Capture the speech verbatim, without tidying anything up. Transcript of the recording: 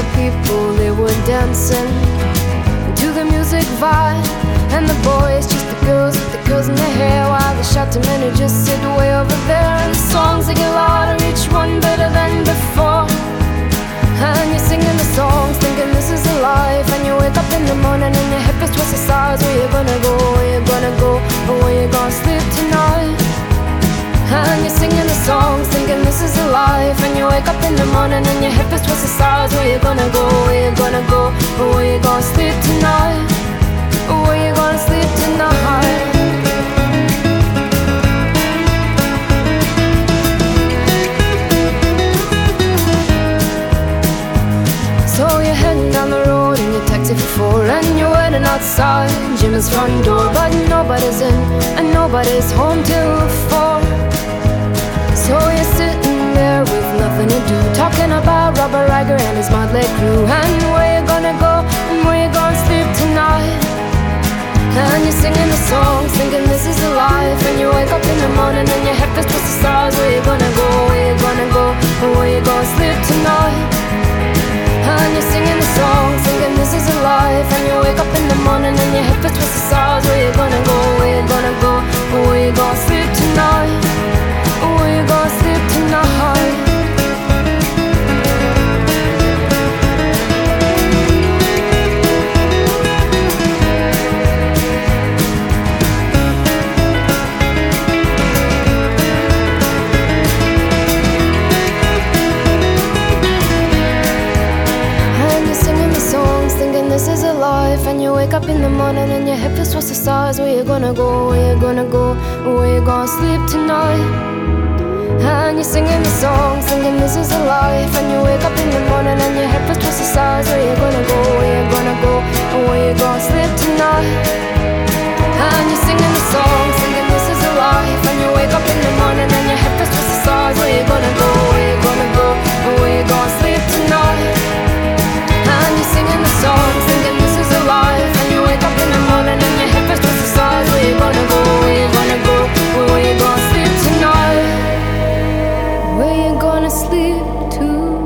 people, they were dancing to the music vibe. And the boys chased the girls with the girls in their hair, while the shouting men who just sit way over there. And the songs they get louder, each one better than before. And you're singing the songs, thinking this is a life. And you wake up in the morning and your hip is twisted sides. Where you gonna go, where you gonna go, or where you gonna sleep tonight? And you're singing the songs, thinking this is a life. And you wake up in the morning and your hip is twisted sides. Where you gonna go, where you gonna go, or where you gonna sleep tonight? Or where you gonna sleep tonight? So you're heading down the road in your taxi for four, and you're waiting outside Jimmy's front door. But nobody's in and nobody's home till four. So you're sitting there with nothing to do, talking about Robert Riger and his motley crew. And where you gonna go and where you gonna sleep tonight? And you're singing the songs, thinking this is a life. And you wake up in the morning and your head feels twisted stars. Where you gonna go, where you gonna go, or where you gonna sleep tonight? And you're singing the songs, thinking this is a life. And you wake up in the morning and your head feels twisted stars. Where you gonna go, where you gonna go, or where you gonna sleep tonight? Or where you gonna sleep tonight? This is a life. And you wake up in the morning and your head feels towards the stars. Where you gonna go, where you gonna go, where you gonna sleep tonight? And you're singing the songs, thinking this is a life. And you wake up in the morning and your head feels towards the stars. Where you gonna go, where you gonna go, where you gonna sleep tonight? And you're singing the songs, thinking this is a life. And you wake up in the morning and your head feels towards the stars. Where you gonna go, where you gonna go, where you gonna sleep tonight? And you're singing the songs, thinking this is a life. And you wake up in the morning and your head feels towards the stars. Where you gonna go, where you gonna go, where you gonna sleep tonight? Where you gonna sleep tonight?